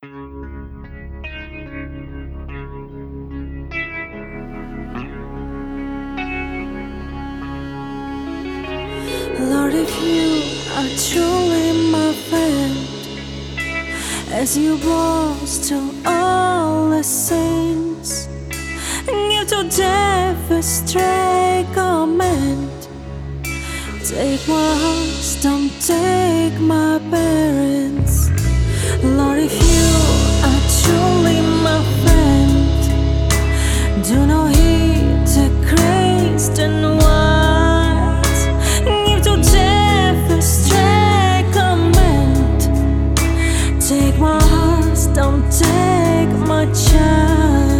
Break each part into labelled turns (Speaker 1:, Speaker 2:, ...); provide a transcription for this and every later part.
Speaker 1: Lord, if you are truly my friend, as you boast to all the saints, give to death a stray command. Take my house, don't take my parents. Lord, if you are truly my friend, do not heed the Christian words. Give to death a stray command. Take my heart, don't take my child.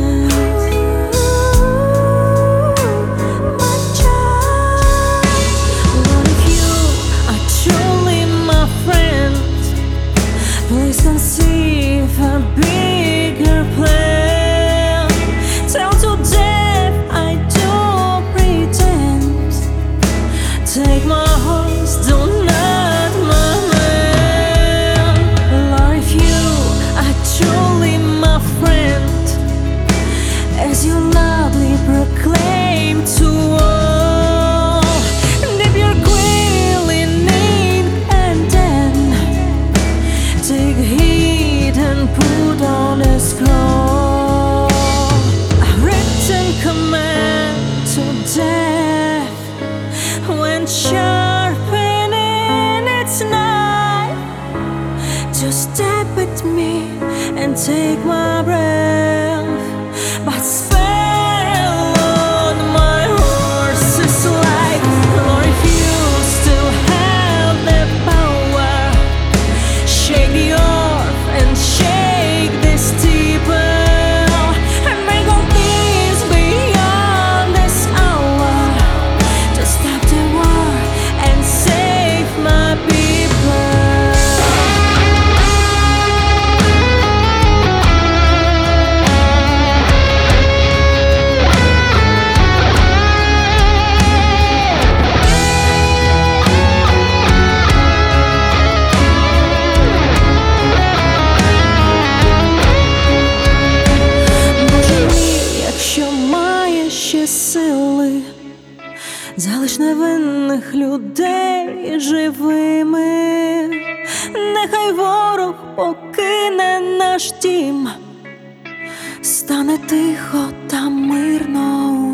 Speaker 1: Please conceive a bigger plan. Tell to death I do pretend. Take my horse, do not my man. Lord, if you are truly my friend, as you loudly proclaim to all, dip your quill in ink and then take heed and put on a scroll a written command to death. When sharpening its knife, just step at me and take my breath, but spare on my horse's life. Lord, if you still have the power, shake the earth and shake this steeple, and make all peace beyond this hour. Just stop the war and save my people. Сили, залиш невинних людей живими, нехай ворог покине наш дім, стане тихо та мирно.